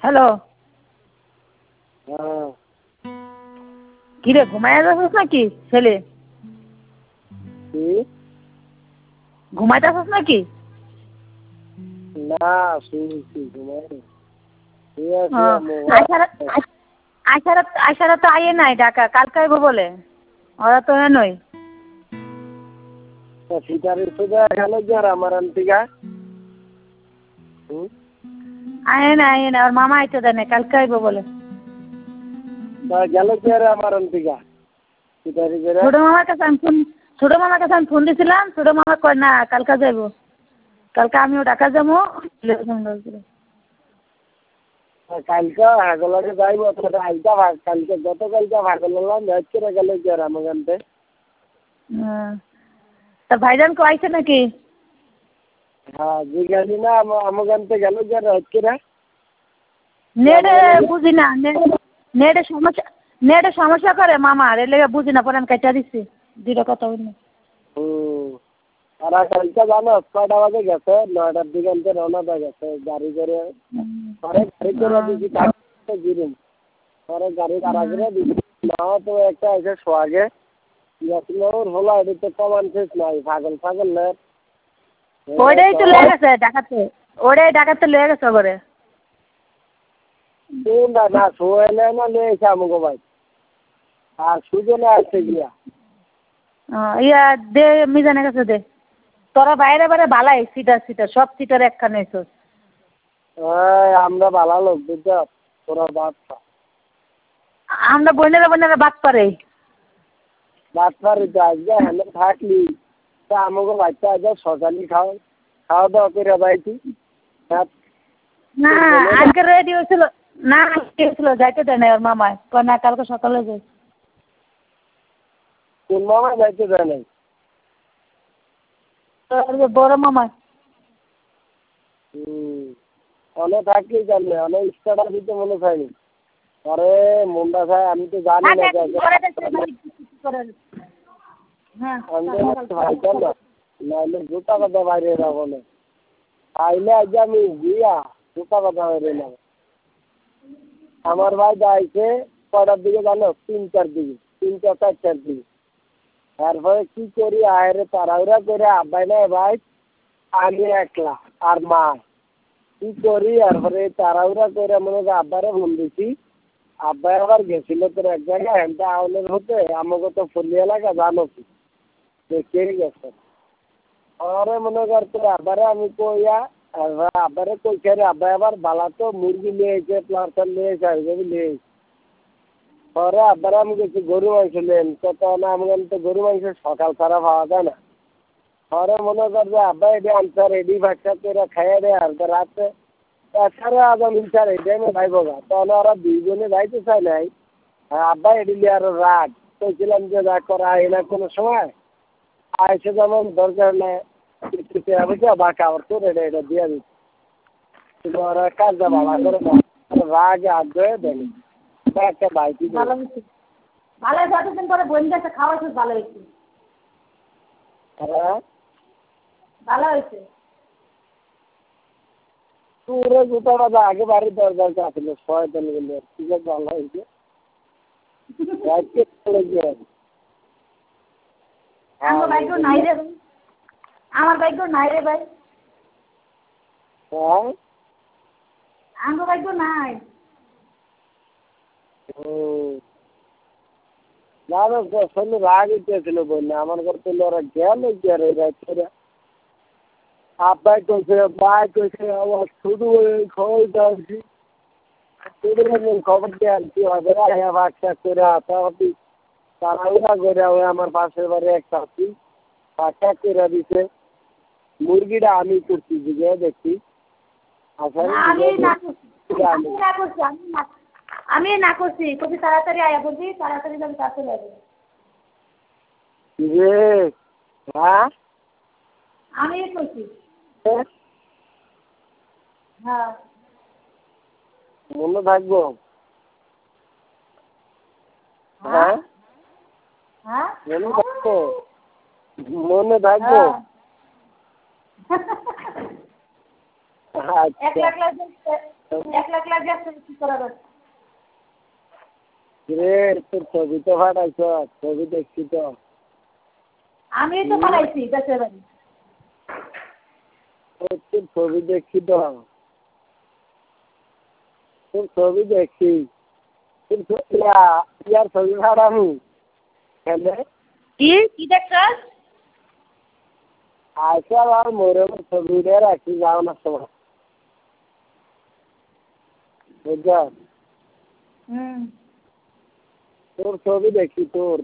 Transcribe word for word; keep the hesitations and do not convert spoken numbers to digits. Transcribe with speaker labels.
Speaker 1: Hello.
Speaker 2: হ্যাঁ।
Speaker 1: কিরে ঘুমায় যাচ্ছিস নাকি ছেলে?
Speaker 2: কি?
Speaker 1: ঘুমাইতেছিস নাকি?
Speaker 2: না শুনছি ঘুমাই।
Speaker 1: আইসারা তো আইয়ে নাই ঢাকা, কালকে আইব বলে। ওরা তো নই।
Speaker 2: সিটারি সুদা গেল কি আর আমার আন্টিকা?
Speaker 1: আয়ে না আয়ে না, ওর মামা আইতে দেয় না, কালকে আইব বলে।
Speaker 2: গেল কি আর আমার আন্টিকা? সিটারি করে।
Speaker 1: ছোট মামার কাছে আমি ফোন ছোট মামার কাছে আমি ফোন দিছিলাম, ছোট মামা কয় না কালকে যাইব। কালকে আমিও ঢাকা যাবো।
Speaker 2: কালকে হাগলাকে যাইব তোরা আইতা ভাগ কালকে গতকালকে ভাগলাম ম্যাচ করে গেল কি আর আমার আনতে।
Speaker 1: তা ভাইজান কো আইছে নাকি?
Speaker 2: হ্যাঁ জিজ্ঞাসি না আমার আনতে গেল কি আর হচ্ছে
Speaker 1: নেটে বুঝি না, নেটে সমস্যা নেটে সমস্যা করে মামা, এর লেগে বুঝি না, পরে আমি কেটে দিচ্ছি দুটো কথা বলি।
Speaker 2: হুম আর কালকে জানো ছয়টা বাজে গেছে, নয়টার দিকে আনতে রওনা দিয়ে গেছে গাড়ি করে। পরে গাড়ি করে দিচ্ছি তাকে গিরুম পরে গাড়ি তারা করে দিচ্ছি নাও তো একটা এসে সোয়াগে ইয়াসিনোর হলো এটা তো কমান শেষ নাই পাগল পাগল না।
Speaker 1: ওইটাই তো লেগে গেছে ঢাকাতে, ওইটাই ঢাকাতে লেগে গেছে করে।
Speaker 2: না না সোয়েলে না নিয়ে এসে আমাকে ভাই আর সুজনে আসছে গিয়া
Speaker 1: ইয়া দে মিজানের কাছে দে, তোরা বাইরে বাইরে বালাই সিটার সিটার সব সিটার একখানে এসো।
Speaker 2: আমরা ভালো লোক বুঝছো তোরা বাদ
Speaker 1: আমরা বোনেরা বোনেরা বাদ পারে
Speaker 2: বাদ পারি তো আজকে হ্যাঁ থাকলি তা আমাকে বাচ্চা আজ সকালে খাও খাওয়া দাওয়া করে বাইছি।
Speaker 1: না আজকে রেডি হয়েছিল, না আজকে হয়েছিল যাইতে দেয় না ওর মামায়, কয় না কালকে সকালে যাই।
Speaker 2: কোন মামা যাইতে দেয় নাই?
Speaker 1: বড় মামায়।
Speaker 2: হুম অনেক থাকলেই জানবে অনেক ইচ্ছাটা দিতে মনে চাইনি পরে মুন্ডা খায় আমি তো জানি না নাহলে জুতা কথা বাইরে যাবো না আইলে আজ আমি গিয়া জুতা কথা বাইরে নেব। আমার ভাই যাইছে কটার দিকে জানো তিনটার দিকে তিনটা চারটার দিকে তারপরে কি করি আয়রে তাড়াহুড়া করে আব্বাই না ভাই আমি একলা আর মা কি করি তারপরে তাড়াহুড়া করে মনে হয় আব্বারে ফোন দিছি। আব্বাই আবার গেছিল তোর এক জায়গায় হ্যান্টা আউলের হতে আমাকে তো ফুলি এলাকা জানো কি দেখে গেছে আরে মনে কর তোর আব্বারে আমি কইয়া আব্বারে কইছে রে আব্বাই আবার বালা তো মুরগি নিয়ে এসে প্লাস্টার নিয়ে এসে আসবে নিয়ে পরে আব্বারে আমি গেছি গরু মাংস নেন কত না আমি তো গরু মাংস সকাল ছাড়া পাওয়া যায় না। পরে মনে কর যে আব্বাই এটি আনছে রেডি বাচ্চা করে খাইয়ে দেয় আর রাতে এছাড়া আজ আমি স্যার এই টাইমে ভাইব গা তাহলে ওরা দুইজনে যাইতে চায় নাই আব্বা এটি আরো রাগ কইছিলাম যে যা করা এনা কোনো সময় আইসে যেমন দরকার নেই বা খাবার তো এটা এটা দিয়ে দিচ্ছে কিন্তু ওরা কাজ দেওয়া ভালো করে রাগ আগ্রহে দেয়নি একটা বাইক
Speaker 1: ভালো হয়েছে ভালো হয়েছে এতদিন পরে বোন কাছে খাওয়া খুব ভালো হয়েছে।
Speaker 2: হ্যাঁ
Speaker 1: ভালো হয়েছে
Speaker 2: পুরো জুতাটা আগে বাড়ির দরকার ছিল শয়তান গুলো ঠিক আছে ভালো হয়েছে
Speaker 1: আমার ভাগ্য নাই রে আমার ভাগ্য নাই রে ভাই
Speaker 2: হ্যাঁ
Speaker 1: আমার ভাগ্য নাই
Speaker 2: না না শরীরে রাগ উঠেছিল বললে আমার ঘর তো ওরা গেল গিয়ে রাত্রে আব্বাই কইছে ভাই কইছে আমার শুধু খবর দিয়েছি শুধু খবর দিয়ে আনছি হবে হ্যাঁ বাচ্চা করে হাতাহাতি তাড়াহুড়া করে ওই আমার পাশের বাড়ি এক চাষি বাচ্চা করে দিছে মুরগিটা আমি করছি বুঝে দেখছি
Speaker 1: আমি না করছি কবি তাড়াতাড়ি আয়া বলছি তাড়াতাড়ি যাবি কাছে যাবে
Speaker 2: হ্যাঁ
Speaker 1: আমি করছি হ্যাঁ
Speaker 2: মনে থাকবো হ্যাঁ
Speaker 1: হ্যাঁ
Speaker 2: মনে থাকবো মনে থাকবো
Speaker 1: এক লাখ এক লাখ লাগে আছে কি করার?
Speaker 2: রে তোর ছবি তো পাঠাইছ, ছবি দেখছি তো।
Speaker 1: আমি তো পাঠাইছি দেশের বাড়ি।
Speaker 2: তোর ছবি দেখছি তো, তোর ছবি দেখছি। তোর ছবি ইয়ার ছবি পাঠামু কেন?
Speaker 1: কি কি দেখছস?
Speaker 2: আজকাল আর মোরমের ছবি দিয়ে রাখি যাও না সময় বুঝছ?
Speaker 1: হুম
Speaker 2: তোর ছবি দেখি তোর